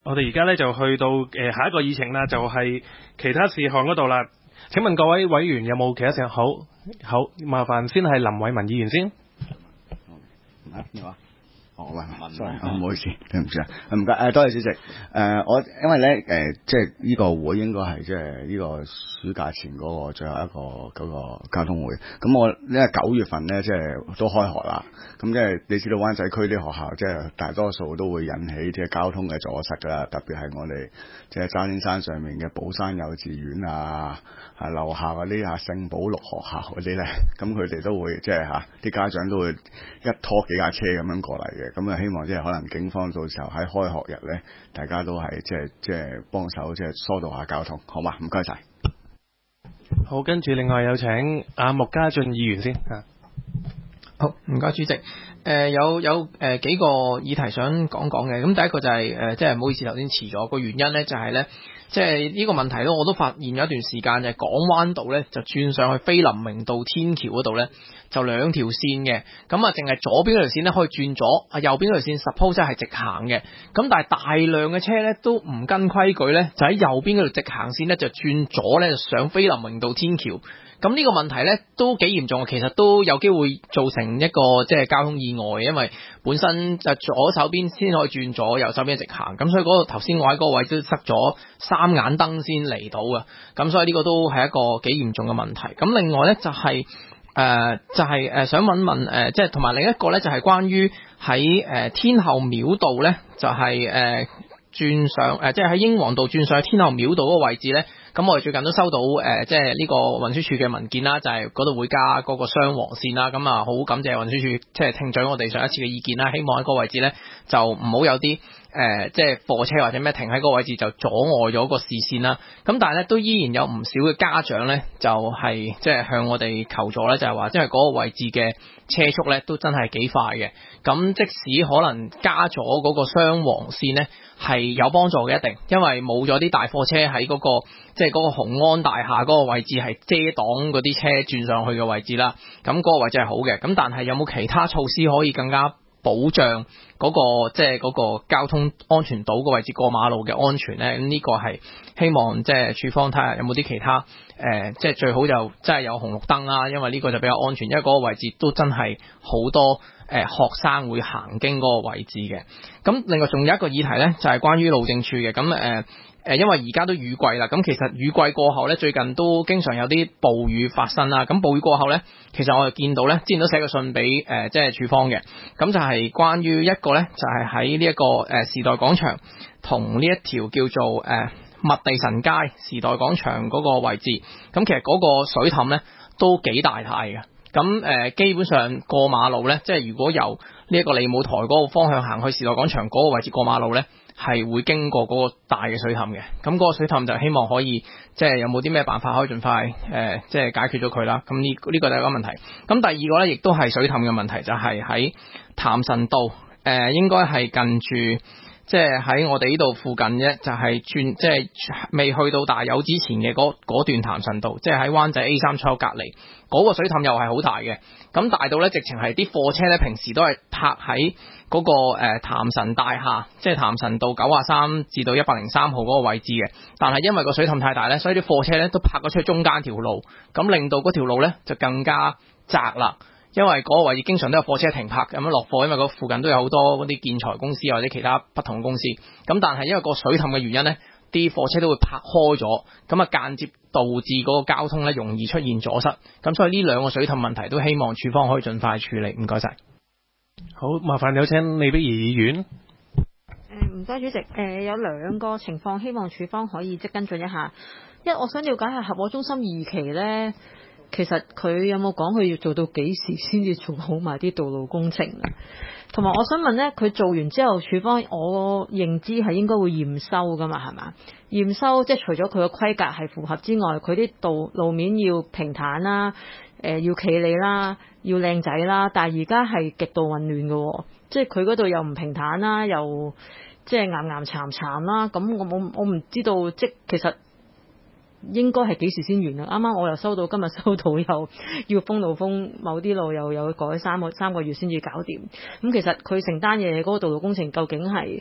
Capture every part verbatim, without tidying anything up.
我哋而家咧就去到誒、呃、下一個議程啦，就係、是、其他事項嗰度啦。請問各位委員有冇其他事項？好，好，麻煩先係林偉文議員先。 啊，你話？哦，喂，sorry，唔好意思，對唔住啊，唔該，誒，多謝主席。誒、呃，我因為咧，誒、呃，即係呢個會應該係即係呢個暑假前嗰個最後一個嗰個交通會。咁我因為九月份咧，即係都開學啦。咁即係你知道灣仔區啲學校，即係大多數都會引起即係交通嘅阻塞㗎啦。特別係我哋即係渣甸山上面嘅寶山幼稚園啊，啊樓下嗰啲啊聖保祿學校嗰啲咧，咁佢哋都會即係嚇啲家長都會一拖幾架車咁樣過嚟嘅。咁啊，希望即係可能警方到時候喺開學日咧，大家都係即係即係幫手即係疏導下交通，好嘛？唔該晒。 好，跟住另外有請阿穆家俊議員先嚇。 好，唔該主席。誒、呃、有有誒、呃、幾個議題想講講嘅。咁第一個就係、是、誒、呃，即係唔好意思頭先遲咗。個原因咧就係、是、咧，即係呢個問題咧，我都發現咗一段時間，就係、是、港灣道咧就轉上去菲林明道天橋嗰度咧，就兩條線嘅。咁啊，淨係左邊嗰條線咧可以轉左，啊右邊嗰條線 suppose 係直行嘅。咁但係大量嘅車咧都唔跟規矩咧，就喺右邊嗰條直行線咧就轉左咧就上菲林明道天橋。咁呢個問題咧都幾嚴重，其實都有機會造成一個即係交通意外，因為本身就左手邊先可以轉左，右手邊直行，咁所以嗰個頭先我喺嗰個位都塞咗三眼燈先嚟到嘅，咁所以呢個都係一個幾嚴重嘅問題。咁另外咧就係、是、誒、呃、就係、是、誒想問問誒即係同埋另一個咧就係關於喺誒天后廟道咧就係、是、誒、呃、轉上誒即係喺英皇道轉上去天后廟道嗰個位置咧。咁我哋最近都收到誒、呃，即係呢個運輸署嘅文件啦，就係嗰度會加嗰個雙黃線啦。咁啊，好感謝運輸署即係聽取我哋上一次嘅意見啦。希望喺嗰個位置咧就唔好有啲誒、呃，即係貨車或者咩停喺嗰個位置就阻礙咗個視線啦。咁但係咧都依然有唔少嘅家長咧就係、是、即係向我哋求助咧，就係話因為嗰個位置嘅車速咧都真係幾快嘅。咁即使可能加咗嗰個雙黃線咧係有幫助嘅一定，因為冇咗啲大貨車喺嗰、那個即係嗰個紅安大廈嗰個位置係遮擋嗰啲車轉上去嘅位置啦，咁嗰個位置係好嘅。咁但係有冇其他措施可以更加保障嗰、嗰個即係嗰個交通安全島個位置過馬路嘅安全呢？咁呢個係希望即係署方睇下有冇啲其他誒、呃，即係最好就真係有紅綠燈啦，因為呢個就比較安全，因為嗰個位置都真係好多誒、呃、學生會行經嗰個位置嘅。咁另外仲有一個議題呢，就係、是、關於路政署嘅。咁誒。呃誒，因為而家都雨季啦，咁其實雨季過後咧，最近都經常有啲暴雨發生啦。咁暴雨過後咧，其實我哋見到咧，之前都寫個信俾誒、呃，即係署方嘅，咁就係關於一個咧，就係喺呢一個誒、呃、時代廣場同呢一條叫做誒麥、呃、地臣街時代廣場嗰個位置，咁其實嗰個水凼咧都幾大態嘅。咁誒、呃，基本上過馬路咧，即係如果由呢一個利舞台嗰個方向行去時代廣場嗰個位置過馬路咧，係會經過嗰個大嘅水凼嘅。咁嗰個水凼就希望可以即係有冇啲咩辦法可以盡快誒、呃，即係解決咗佢啦。咁呢呢個第一個問題。咁第二個咧，亦都係水凼嘅問題，就係喺譚臣道誒、呃，應該係近住即係喺我哋呢度附近啫，就係、是、轉即係未去到大有之前嘅嗰段譚臣道，即係喺灣仔 A 三出口隔離嗰個水凼又係好大嘅。咁大到咧，直情係啲貨車咧，平時都係泊喺嗰、那個誒譚臣大廈，即係譚臣道九啊三至到一百零三號嗰個位置嘅。但係因為個水凼太大咧，所以啲貨車咧都泊咗出去中間條路，咁令到嗰條路咧就更加窄啦。因為嗰個位置經常都有貨車停泊咁樣落貨，因為嗰附近都有好多嗰啲建材公司或者其他不同公司。咁但係因為個水凼嘅原因咧，啲貨車都會泊開咗，咁啊間接導致嗰個交通咧容易出現阻塞。咁所以呢兩個水凼問題都希望署方可以盡快處理。唔該晒。 好，麻煩有請李碧儀議員。 誒唔該主席，誒、呃、有兩個情況希望署方可以即跟進一下。一，我想了解下合和中心二期咧。其實佢有冇講佢要做到幾時先至做好埋啲道路工程啊？同埋我想問呢，佢做完之後，署方我認知係應該會驗收噶嘛，係嘛？驗收即係除咗佢個規格係符合之外，佢啲道路面要平坦啦，誒、呃、要企理啦，要靚仔啦。但係而家係極度混亂嘅，即係佢嗰度又唔平坦啦，又即係岩岩巉巉啦。咁我冇我唔知道，即其實。應該係幾時先完啊？啱啱我又收到，今日收到又要封路封，某啲路又有改三個三個月先至搞掂。咁其實佢成單嘢嗰個道路工程究竟係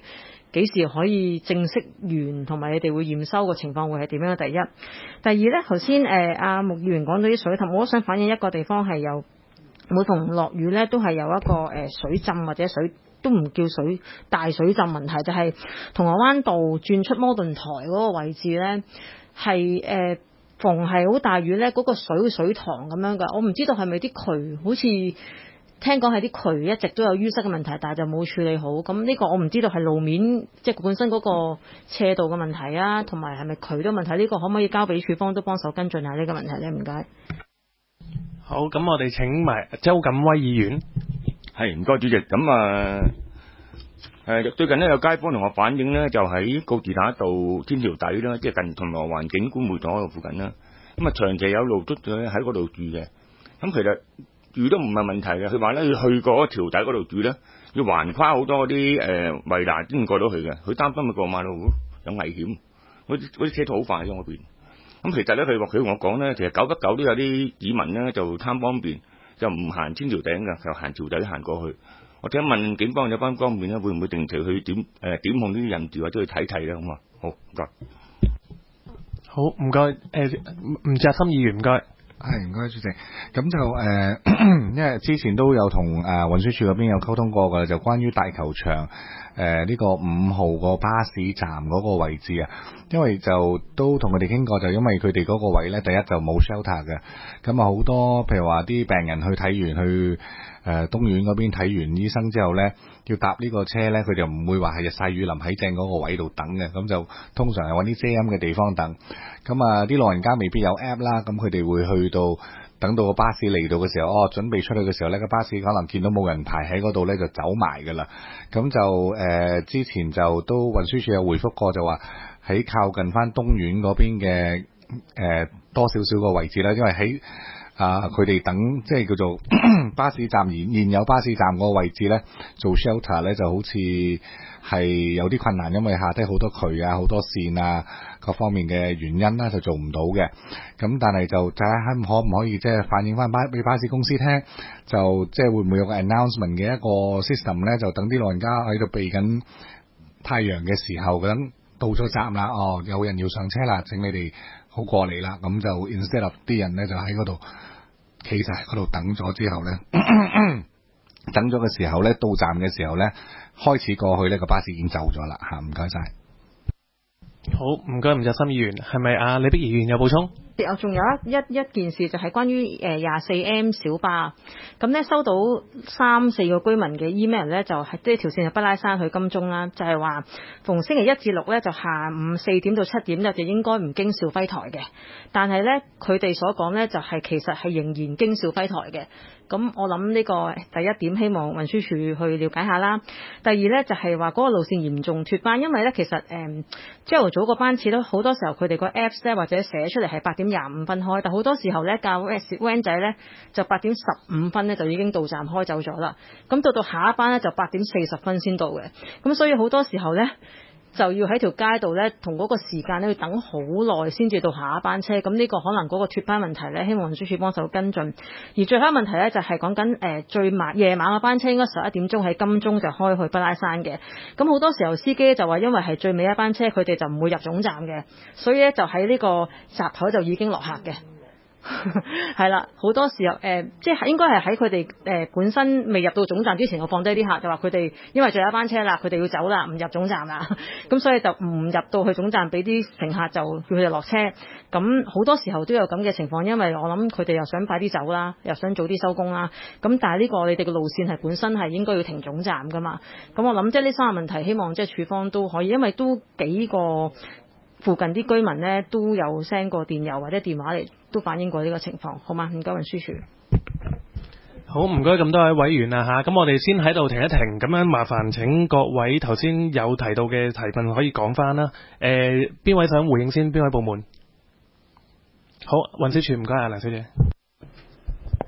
幾時可以正式完，同埋你哋會驗收個情況會係點樣？第一，第二咧，頭先誒阿穆議員講到啲水凼，我都想反映一個地方係有每逢落雨咧，都係有一個誒、呃、水浸或者水都唔叫水大水浸問題，就係、是、銅鑼灣道轉出摩頓台嗰個位置咧，係誒、呃、逢係好大雨咧，嗰、那個水會水塘咁樣㗎。我唔知道係咪啲渠好似。聽講係啲渠一直都有淤塞嘅問題，但係就冇處理好。咁呢個我唔知道係路面即係本身嗰個斜度嘅問題啊，同埋係咪渠都問題？呢、這個可唔可以交俾處方都幫手跟進下呢個問題咧？唔該。 好，咁我哋請埋周錦威議員。 係，唔該主席。咁啊，誒最近呢，有街坊同我反映呢，就喺告士打道天橋底啦，即係近銅鑼灣景觀會堂附近啦。咁啊，長期有露宿者喺嗰度住嘅。咁其實住都唔係問題嘅，佢話咧要去過橋底嗰度住咧，要橫跨好多嗰啲誒圍欄先過到去嘅，佢擔心佢過馬路有危險，嗰啲嗰啲車都好快喺嗰邊。咁其實咧，佢話佢同我講咧，其實久不久都有啲市民咧就貪方便，就唔行天橋頂嘅，就行橋底行過去。我想問警方有關方面咧，會唔會定期去點誒、呃、點控呢啲人住或者去睇睇咧？咁啊，好唔該。 好唔該，誒吳澤森議員唔該。 係唔該主席，咁就誒、呃，因為之前都有同誒運輸署嗰邊有溝通過㗎，就關於大球場誒呢、呃這個五號個巴士站嗰個位置啊，因為就都同佢哋傾過，就因為佢哋嗰個位咧，第一就冇 shelter 嘅，咁啊好多譬如話啲病人去睇完去誒、呃、東院嗰邊睇完醫生之後咧，要搭呢個車咧，佢就唔會話係日曬雨淋喺正嗰個位度等嘅，咁就通常係揾啲遮陰嘅地方等。咁啊，啲老人家未必有 app 啦，咁佢哋會去到等到個巴士嚟到嘅時候，哦，準備出去嘅時候呢，個巴士可能見到冇人排喺嗰度呢，就走埋噶啦。咁就誒、呃、之前就都運輸署有回覆過，就話喺靠近翻東苑嗰邊嘅誒多少少個位置啦，因為喺啊佢哋等即係叫做巴士站現現有巴士站個位置呢，做 shelter 呢就好似係有啲困難，因為下低好多渠啊、好多線啊各方面嘅原因啦，就做唔到嘅。咁但係就睇下可唔可以即係反映翻巴俾巴士公司聽，就即係會唔會有個 announcement 嘅一個 system 咧？就等啲老人家喺度避緊太陽嘅時候，咁到咗站啦，哦，有人要上車啦，請你哋好過嚟啦。咁就 instead of 啲人咧就喺嗰度企晒喺嗰度等咗之後咧，等咗嘅時候咧，到站嘅時候咧，開始過去呢個巴士已經走咗啦嚇，唔該晒。 好，唔該，吳澤森議員，係咪啊？李碧儀議員有補充？ 我仲有一一一件事就係關於誒廿四 M 小巴，咁咧收到三四個居民嘅 email 咧，就係即係條線係不拉山去金鐘啦，就係、是、話逢星期一至六咧就下午四點到七點就就應該唔經兆輝台嘅，但係咧佢哋所講咧就係、是、其實係仍然經兆輝台嘅。咁我諗呢個第一點希望運輸署去了解下啦。第二咧就係話嗰個路線嚴重脫班，因為咧其實誒朝頭早個班次咧好多時候佢哋個 apps 咧或者寫出嚟係八點廿五分開，但好多時候咧教 van 仔咧就八點十五分咧就已經到站開走咗啦。咁到到下一班咧就八點四十分先到嘅。咁所以好多時候咧就要喺條街度咧，同嗰個時間咧要等好耐先至到下一班車。咁呢個可能嗰個脫班問題咧，希望運輸署幫手跟進。而最後一個問題咧就係講緊誒最晚夜晚嘅班車應該十一點鐘喺金鐘就開去不拉山嘅。咁好多時候司機就話因為係最尾一班車，佢哋就唔會入總站嘅，所以咧就喺呢個閘口就已經落客嘅。係啦，好多時候誒、呃，即係應該係喺佢哋誒本身未入到總站之前，我放低啲客，就話佢哋因為最後一班車啦，佢哋要走啦，唔入總站啦，咁所以就唔入到去總站，俾啲乘客就叫佢哋落車。咁好多時候都有咁嘅情況，因為我諗佢哋又想快啲走啦，又想早啲收工啦。咁但係呢個你哋嘅路線係本身係應該要停總站噶嘛。咁我諗即係呢三個問題，希望即係處方都可以，因為都幾個附近啲居民呢都有 send 過電郵或者電話嚟，都反映過呢個情況，好嗎？唔該運輸署。 好，唔該咁多位委員啊吓，咁我哋先喺度停一停，咁樣麻煩請各位頭先有提到嘅提問可以講翻啦。誒、呃，邊位想回應先？邊位部門？好，運輸署唔該啊，梁小姐。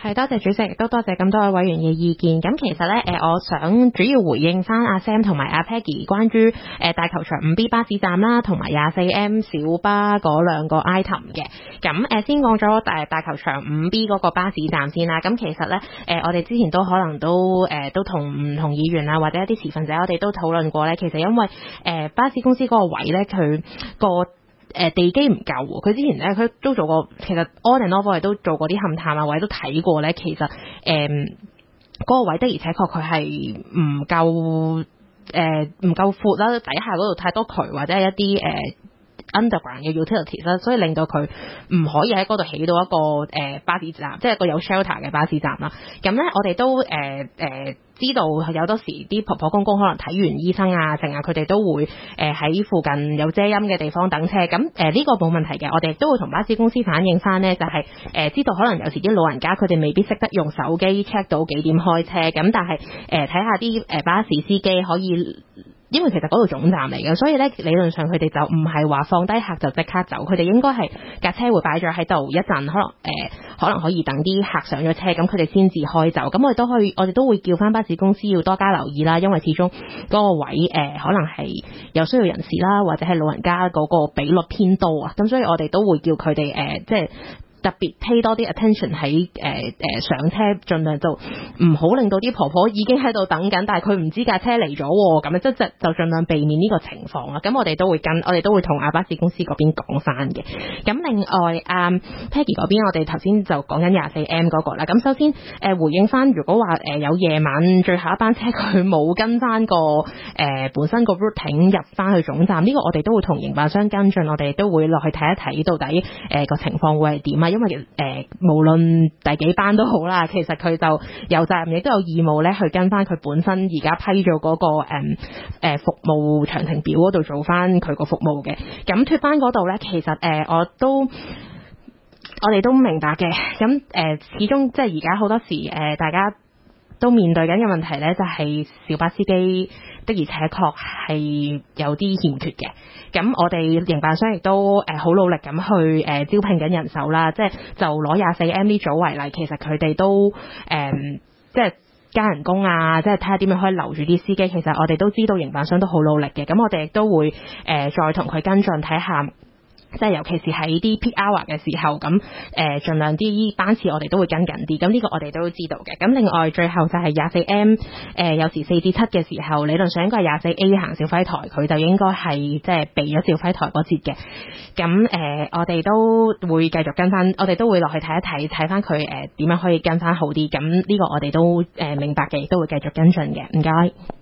係，多謝主席，亦都多謝咁多位委員嘅意見。咁其實咧，誒，我想主要回應翻阿 Sam 同埋阿 Peggy 關於誒大球場五 B 巴士站啦，同埋廿四 M 小巴嗰兩個 item 嘅。咁誒，先講咗大大球場五 B 嗰個巴士站先啦。咁其實咧，誒，我哋之前都可能都誒都同唔同議員啊，或者一啲持份者，我哋都討論過咧。其實因為誒巴士公司嗰個位咧，佢個誒地基唔夠喎，佢之前咧佢都做過，其實 on and off 我哋都做過啲勘探啊，或者都睇過咧，其實誒嗰、嗯嗰個位的而且確佢係唔夠誒唔夠闊啦，底下嗰度太多渠或者係一啲誒、呃、underground 嘅 utilities 啦，所以令到佢唔可以喺嗰度起到一個誒、呃、巴士站，即係一個有 shelter 嘅巴士站啦。咁咧我哋都誒誒。呃呃知道有多時啲婆婆公公可能睇完醫生啊，成日佢哋都會誒喺、呃、附近有遮陰嘅地方等車。咁誒呢個冇問題嘅，我哋都會同巴士公司反映翻呢，就係、是、誒、呃、知道可能有時啲老人家佢哋未必識得用手機 check 到幾點開車，咁但係誒睇下啲誒巴士司機可以。因為其實嗰度總站嚟嘅，所以咧理論上佢哋就唔係話放低客就即刻走，佢哋應該係架車會擺咗喺度一陣，可能誒、呃、可能可以等啲客上咗車，咁佢哋先至開走。咁我哋都可以，我哋都會叫翻巴士公司要多加留意啦，因為始終嗰個位誒、呃、可能係有需要人士啦，或者係老人家嗰個比率偏多啊，咁所以我哋都會叫佢哋誒即係。特別 pay 多啲 attention 喺誒誒上車，盡量就唔好令到啲婆婆已經喺度等緊，但係佢唔知架車嚟咗喎，咁樣即係就盡量避免呢個情況啦。咁我哋都會跟，我哋都會同阿巴士公司嗰邊講翻嘅。咁另外阿、嗯、Peggy 嗰邊，我哋頭先就講緊廿四 M 嗰個啦。咁首先誒、呃、回應翻，如果話誒、呃、有夜晚最後一班車佢冇跟翻個誒、呃、本身個 routing 入翻去總站，呢、這個我哋都會同營辦商跟進，我哋都會落去睇一睇到底誒個、呃、情況會係點啊。因為誒、呃、無論第幾班都好啦，其實佢就有責任亦都有義務咧去跟翻佢本身而家批咗嗰、那個誒、呃、服務詳情表嗰度做翻佢個服務嘅。咁脫班嗰度咧，其實誒、呃、我都我哋都明白嘅。咁誒、呃、始終即係而家好多時誒、呃、大家都面對緊嘅問題咧，就係、是、小巴司機的而且確係有啲欠缺嘅。咁我哋營辦商亦都誒好努力咁去誒、呃、招聘緊人手啦，即係就攞廿四 M 呢組為例，其實佢哋都誒、呃、即係加人工啊，即係睇下點樣可以留住啲司機。其實我哋都知道營辦商都好努力嘅，咁我哋亦都會誒、呃、再同佢跟進睇下。即係尤其是喺啲 peak hour 嘅時候，咁誒盡量啲班次我哋都會跟緊啲，咁呢個我哋都知道嘅。咁另外最後就係廿四 M，誒有時四至七嘅時候，理論上應該係廿四 A 行肇輝台，佢就應該係即係避咗肇輝台嗰節嘅。咁誒、呃、我哋都會繼續跟翻，我哋都會落去睇一睇，睇翻佢誒點樣可以跟翻好啲。咁呢個我哋都誒、呃、明白嘅，亦都會繼續跟進嘅。唔該。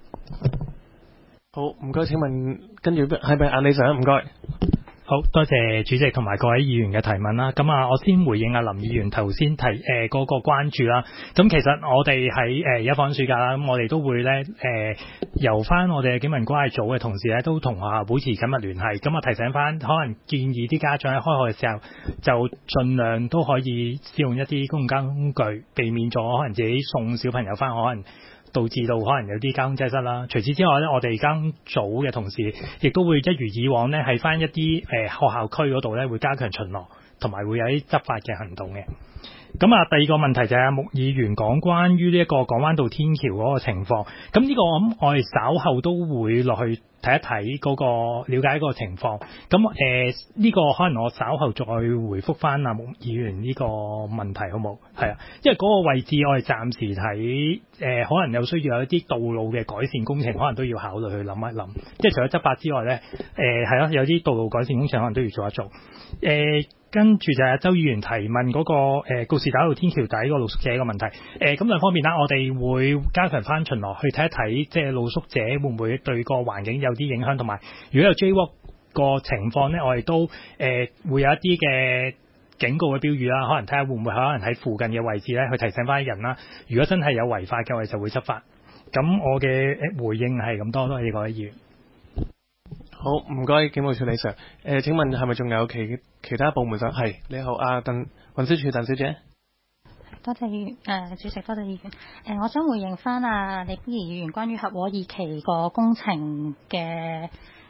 好，唔該。請問跟住係咪阿李 Sir？唔該。 好多謝主席同埋各位議員嘅提問啦。咁啊，我先回應阿林議員頭先提誒嗰、呃那個關注啦。咁其實我哋喺誒而家放暑假啦，咁我哋都會咧誒、呃、由翻我哋嘅警民關係組嘅同事咧，都同學校保持緊密聯繫。咁啊提醒翻，可能建議啲家長喺開學嘅時候，就盡量都可以使用一啲公共交通工具，避免咗可能自己送小朋友翻學可能導致到可能有啲交通擠塞啦。除此之外咧，我哋交通組嘅同事亦都會一如以往咧，喺翻一啲誒、呃、學校區嗰度咧，會加強巡邏，同埋會有啲執法嘅行動嘅。咁啊，第二個問題就係穆議員講關於呢一個港灣道天橋嗰個情況。咁呢個我諗我哋稍後都會落去睇一睇嗰、那個了解嗰個情況。咁誒呢個可能我稍後再回覆翻阿穆議員呢個問題好冇？係啊，因為嗰個位置我哋暫時睇誒、呃，可能有需要有一啲道路嘅改善工程，可能都要考慮去諗一諗。即係除咗執法之外咧，誒係咯，有啲道路改善工程可能都要做一做。誒、呃。跟住就係周議員提問嗰、那個誒、呃、告士打道天橋底個露宿者嘅問題，誒咁兩方面啦，我哋會加強翻巡邏去睇一睇，即係露宿者會唔會對個環境有啲影響，同埋如果有 Jaywalk 個情況咧，我哋都誒、呃、會有一啲嘅警告嘅標語啦，可能睇下會唔會可能喺附近嘅位置咧去提醒翻啲人啦。如果真係有違法嘅，我哋就會執法。咁我嘅回應係咁多，多謝各位議員。 好，唔該，警務處李 Sir。誒、呃，請問係咪仲有其其他部門想？係，你好，阿鄧運輸署鄧小姐。 多謝議員，誒、呃、主席，多謝議員。誒、呃，我想回應翻啊李邊儀議員關於合和二期個工程嘅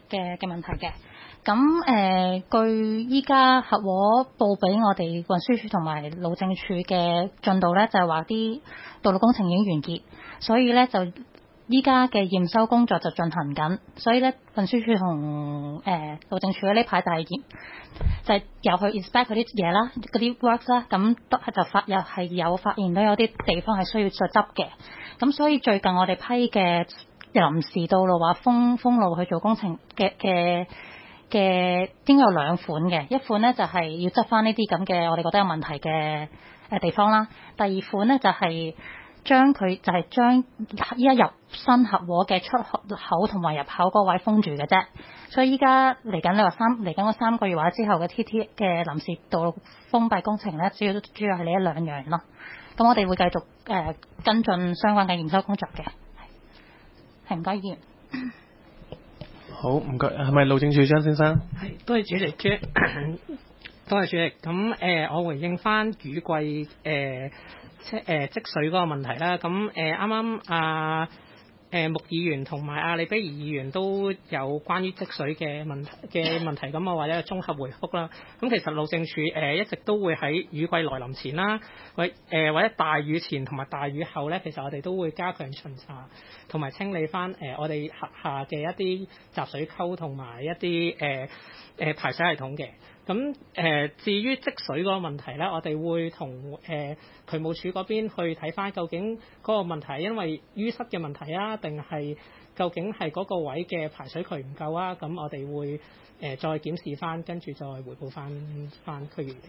嘅嘅問題嘅。咁誒、呃，據依家合和報俾我哋運輸署同埋路政署嘅進度咧，就係話啲道路工程已經完結，所以咧就依家嘅驗收工作就進行緊，所以咧運輸署同誒路政署呢排就係驗，就係、是、又去 inspect 嗰啲嘢啦，嗰啲 works 啦，咁都係就發又係有發現到有啲地方係需要再執嘅，咁所以最近我哋批嘅臨時道路話封封路去做工程嘅嘅。嘅應該有兩款嘅，一款呢就係、是、要執翻呢啲咁嘅我哋覺得有問題嘅誒地方啦。第二款呢就係、是、將佢就係、是、將依家入新合和嘅出口同埋入口嗰位封住嘅啫。所以依家嚟緊你話三嚟緊嗰三個月或者之後嘅 T T 嘅臨時道路封閉工程呢，主要主要係呢一兩樣咯。咁我哋會繼續誒、呃、跟進相關嘅驗收工作嘅。係唔該議員。 好，唔該，係咪路政署張先生？ 係，多謝主席，主席，多謝主席。咁誒、呃，我回應翻雨季誒即誒積水嗰個問題啦。咁誒啱啱啊誒穆議員同埋阿李碧儀議員都有關於積水嘅問題嘅問題，咁我或者綜合回覆啦。咁其實路政署誒、呃、一直都會喺雨季來臨前啦，或誒、呃、或者大雨前同埋大雨後咧，其實我哋都會加強巡查同埋清理翻誒、呃、我哋轄下嘅一啲集水溝同埋一啲誒誒排水系統嘅。咁誒、呃、至於積水嗰個問題咧，我哋會同誒渠務署嗰邊去睇翻究竟嗰個問題，因為淤塞嘅問題啊，定係究竟係嗰個位嘅排水渠唔夠啊？咁我哋會誒、呃、再檢視翻，跟住再回報翻翻區議員。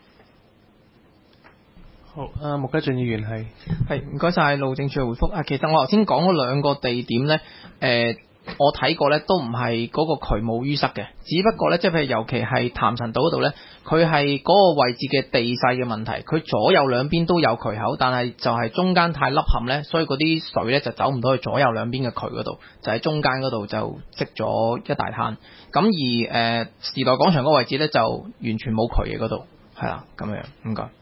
好，啊，穆家俊議員係係唔該晒路政署嘅回覆啊。其實我頭先講嗰兩個地點咧，誒、呃。我睇過咧，都唔係嗰個渠務淤塞嘅，只不過咧，即係譬如尤其係潭神道嗰度咧，佢係嗰個位置嘅地勢嘅問題，佢左右兩邊都有渠口，但係就係中間太凹陷咧，所以嗰啲水咧就走唔到去左右兩邊嘅渠嗰度，就喺中間嗰度就積咗一大灘。咁而誒、呃、時代廣場嗰個位置咧就完全冇渠嘅嗰度，係啦，咁樣，唔該。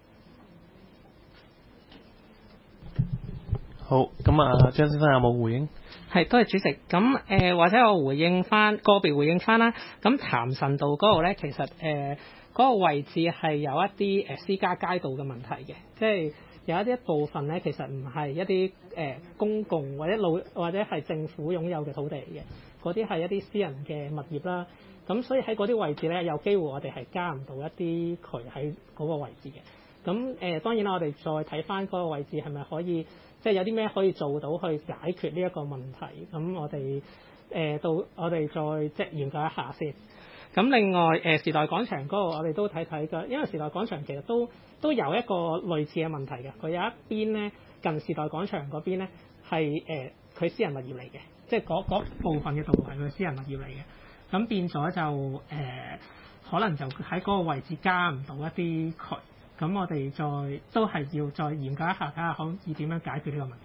好，咁啊，張先生有冇回應？ 係，多謝主席。咁誒、呃，或者我回應翻個別回應翻啦。咁潭神道嗰度咧，其實誒嗰、呃那個位置係有一啲誒私家街道嘅問題嘅，即係有一啲一部分咧，其實唔係一啲誒、呃、公共或者路或者係政府擁有嘅土地嚟嘅，嗰啲係一啲私人嘅物業啦。咁所以喺嗰啲位置咧，有機會我哋係加唔到一啲渠喺嗰個位置嘅。咁誒、呃，當然啦，我哋再睇翻嗰個位置係咪可以？即係有啲咩可以做到去解決呢一個問題，咁我哋誒、呃、到我哋再即係研究一下先。咁另外誒、呃、時代廣場嗰個我哋都睇睇㗎，因為時代廣場其實都都有一個類似嘅問題嘅，佢有一邊咧近時代廣場嗰邊咧係誒佢私人物業嚟嘅，即係嗰部分嘅道路係佢私人物業嚟嘅，咁變咗就誒、呃、可能就喺嗰個位置加唔到一啲渠。咁我哋再都係要再研究一下，睇下可以點樣解決呢個問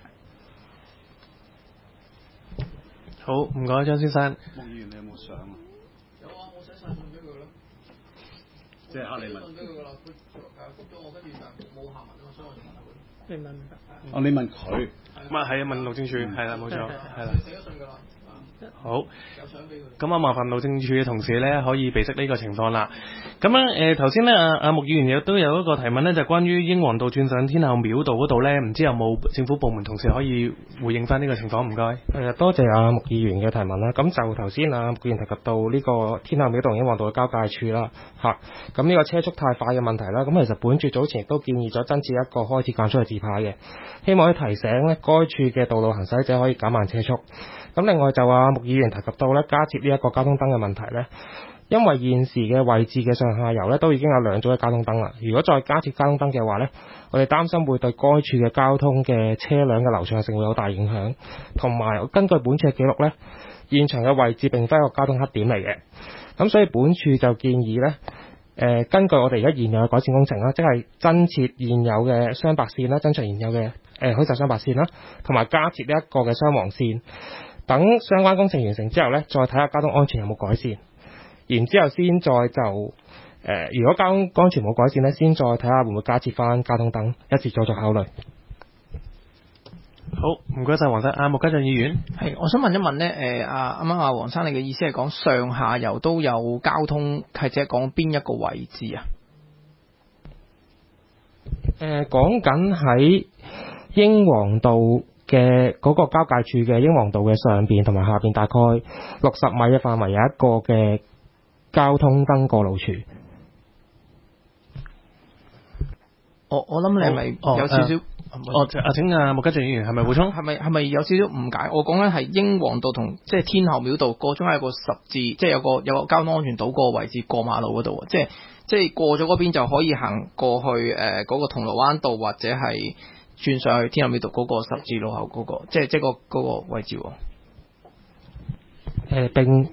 題。 好，唔該張先生。 穆議員，你有冇相啊？ 有啊，我寫晒信俾佢咯。 即係克里文。 信俾佢噶啦，佢誒覆咗我，跟住但冇下文啊，所以我就問佢。明唔明？明白。 哦，你問佢。 唔係係啊，問路政署係啦，冇錯，係啦。 寫咗信㗎啦。 好，咁啊，麻煩路政署嘅同事咧，可以備悉呢個情況啦。咁樣誒，頭先咧，阿阿穆議員亦都有一個提問咧，就係、關於英皇道轉上天后廟道嗰度咧，唔知有冇政府部門同事可以回應翻呢個情況？唔該。 誒，多謝阿穆議員嘅提問啦。咁就頭先阿穆議員提及到呢個天后廟道英皇道嘅交界處啦，嚇。咁呢個車速太快嘅問題啦，咁其實本署早前亦都建議咗增設一個開鐵間出嘅字牌嘅，希望可以提醒咧該處嘅道路行駛者可以減慢車速。咁另外就話穆議員提及到咧加設呢一個交通燈嘅問題咧，因為現時嘅位置嘅上下游咧都已經有兩組嘅交通燈啦，如果再加設交通燈嘅話咧，我哋擔心會對該處嘅交通嘅車輛嘅流暢性會有大影響，同埋根據本處嘅記錄咧，現場嘅位置並非一個交通黑點嚟嘅，咁所以本處就建議咧，誒、呃、根據我哋而家現有嘅改善工程啦，即係增設現有嘅雙白線啦，增設現有嘅誒虛實雙白線啦，同埋加設呢一個嘅雙黃線。等相關工程完成之後呢，再睇下交通安全有冇改善，然之後先再就誒、呃，如果交通安全冇改善呢，先再睇下會唔會加設翻交通燈，一次再作考慮。 好，唔該晒黃生。阿穆家俊議員， 係，我想問一問咧，誒阿啱啱阿黃生，你嘅意思係講上下游都有交通，係即係講邊一個位置啊？ 誒講緊喺英皇道嘅嗰個交界處嘅英皇道嘅上邊同埋下邊大概六十米嘅範圍有一個嘅交通燈過路處。 我我諗你係咪有少少？ 哦，阿請阿穆家俊議員係咪補充？ 係咪係咪有少少誤解？我講緊係英皇道同即係天后廟道個中係有個十字，即係有個有個交通安全島嗰個位置過馬路嗰度，即係即係過咗嗰邊就可以行過去誒嗰、呃嗰個銅鑼灣道或者係轉上去天后廟道嗰個十字路口嗰、嗰個，即係即係、嗰個嗰、嗰個位置。誒、 呃、並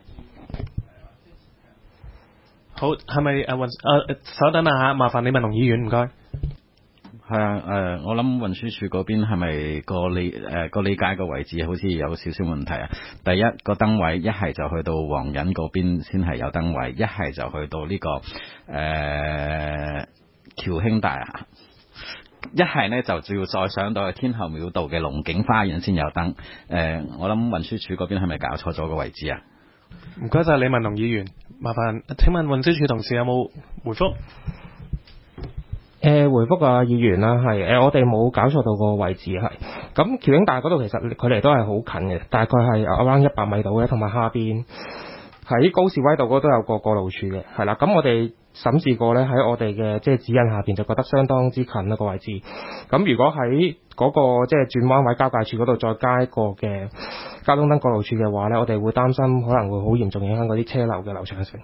好係咪誒運誒稍等下，麻煩李文龍議員唔該。 係啊，誒、呃，我諗運輸署嗰邊係咪個理誒個理解個位置好似有少少問題啊？第一個燈位一係就去到皇仁嗰邊先係有燈位，一係就去到呢、這個誒僑興大廈，一係呢就要再上到去天后廟道嘅龍景花園先有燈。誒、呃，我諗運輸署嗰邊係咪搞錯咗個位置啊？ 唔該晒李文龍議員，麻煩請問運輸署同事有冇回覆？ 誒、呃、回覆啊，議員啦，係誒、呃、我哋冇搞錯到個位置係。咁僑興大嗰度其實距離都係好近嘅，大概係 around 一百米度嘅，同埋下邊喺高士威道嗰都有個過路處嘅，係啦。咁我哋審視過咧，喺我哋嘅即係指引下邊就覺得相當之近一個位置。咁如果喺嗰、那個即係轉彎位交界處嗰度再加一個嘅交通燈過路處嘅話咧，我哋會擔心可能會好嚴重影響嗰啲車流嘅流暢性。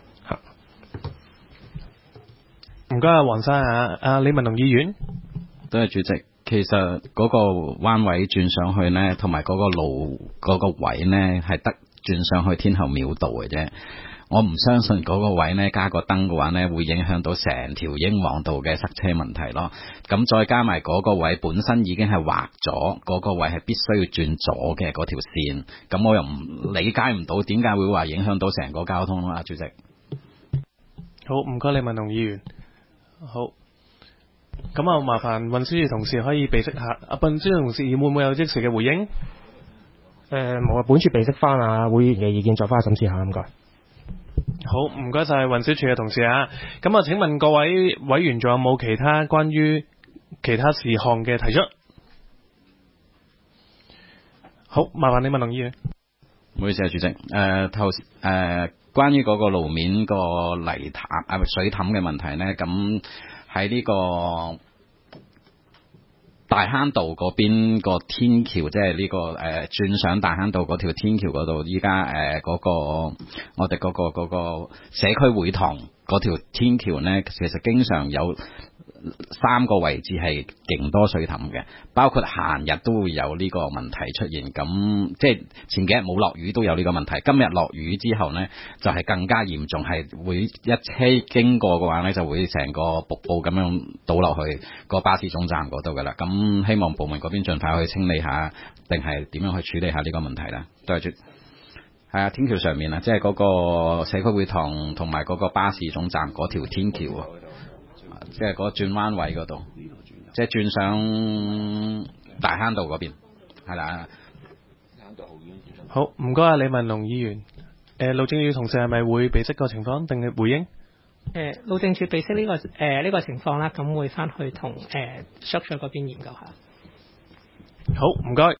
唔該啊，黃生啊，阿李文龍議員， 多謝主席。其實嗰個彎位轉上去呢，同埋嗰個路嗰、嗰個位呢，係得轉上去天后廟道嘅啫。我唔相信嗰個位呢，加個燈嘅話呢，會影響到成條英皇道嘅塞車問題咯。咁再加埋嗰個位本身已經係劃咗，嗰、嗰個位係必須要轉左嘅嗰條線。咁我又唔理解唔到點解會話影響到成個交通啦，主席。 好，唔該李文龍議員。好，咁啊，麻煩運輸署同事可以備悉下，阿運輸署同事會唔會有即時嘅回應？ 誒冇啊，本處備悉翻啊會員嘅意見，再翻去審視下，唔該。 好，唔該晒運輸署嘅同事啊。咁啊，請問各位委員仲有冇其他關於其他事項嘅提出？好，麻煩李文龍議員。 唔好意思啊，主席。誒頭誒。關於嗰個路面個泥潭啊水凼嘅問題呢，咁喺呢個大坑道嗰邊個天橋，即係呢個誒、呃、轉上大坑道嗰條天橋嗰度，依家誒嗰個我哋嗰、嗰個嗰、嗰個社區會堂嗰條天橋呢，其實經常有三個位置係勁多水凼嘅，包括閒日都會有呢個問題出現。咁即係前幾日冇落雨都有呢個問題，今日落雨之後呢，就係、是、更加嚴重，係會一車經過嘅話呢，就會成個瀑布咁樣倒落去個巴士總站嗰度噶啦。咁希望部門嗰邊盡快去清理下，定係點樣去處理下呢個問題啦。對住係啊，天橋上面啊，即係嗰個社區會堂同埋嗰個巴士總站嗰條天橋啊。即係嗰個轉彎位嗰度，即係轉上大坑道嗰邊，係啦。 好，唔該啊，李文龍議員。誒，路政署同事係咪會備悉個情況，定係回應？ 誒，路政署備悉呢個誒呢個情況啦，咁會翻去同誒 shop 嗰邊研究下。 好，唔該。